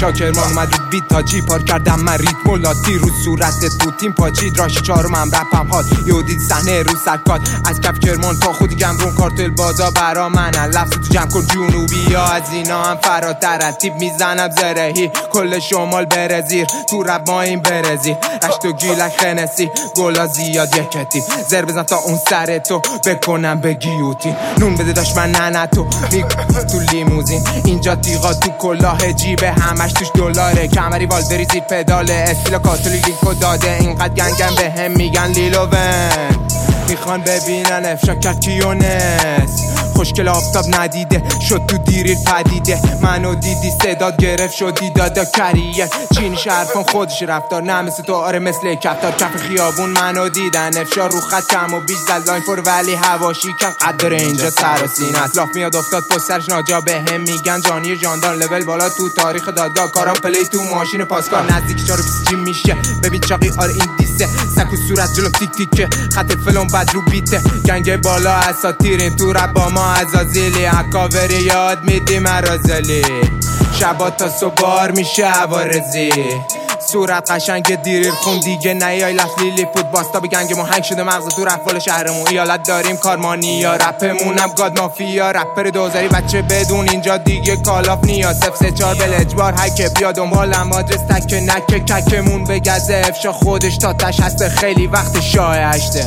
شاکرمان اومد رو بیت تاجی پار کردم من ریتم و لاتی رو صورت تو تیم پاچید راشی چهارمم رپم هات یه دید صحنه رو سکات از کف کرمان تا خودی گمرون کارتل بازا برا منن لفظ تو جمع کن جنوبی ها از اینا هم فراترن تیپ میزنم زرهی کل شمال بره زیر تو رب ما این بره زیر رشت و گیلک خنسی گلا زیاد یکتی زر بزن تا اون سر تو بکنم به گیوتین نون بده داشت من نه تو تو لیموزین اینجا تیغا تو کلاه جیبه همش توش دلاره کمری والدری زیر پداله استیلا کاتولی لینکو داده اینقدر گنگم به هم میگن لیلوون میخوان ببینن افشا کرد کیونس خوشگل آفتاب ندیده شد تو دیریر پدیده منو دیدی صداد گرفت شدی دادا کریر چینی شرفان خودش رفتار نه مثل تو آره مثل کفتار کف خیابون منو دیدن افشا رو خط کم و بیش زد لاین فور ولی هواشی کن قدر اینجا سر و سینه است لاف میاد افتاد پشت سرش ناجا به هم میگن جانی جاندان لول بالا تو تاریخ دادا کارم پلی تو ماشین پاسکار نزدیک 4 جی میشه ببین چاقی آره این دیسه سکو صورت جلو تیک تیکه خط فلون بد رو بیته گنگ بالا اساطیرین تو رب با ما عزازیلی اکاوری یاد میدی مرازلی شبا تا صبح میشه عوارزی صورت قشنگ دیریر خون دیگه نیای لفلیلی فوت باستا به گنگ ما هنگ شده مغز تو رفال شهرمون ایالت داریم کارمانی یا رپمونم گاد مافیا رپر دوزاری بچه بدون اینجا دیگه کالاف نیا 034 بلجبار هکه بیا دنبالم آدرس تک نکه ککمون بگزه افشا خودش تا تش هسته خیلی وقت شاه هشته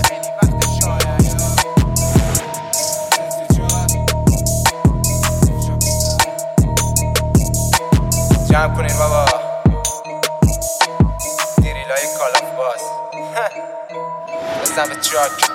جمع کنین بابا دیریلای کالاف باز بزن به تراک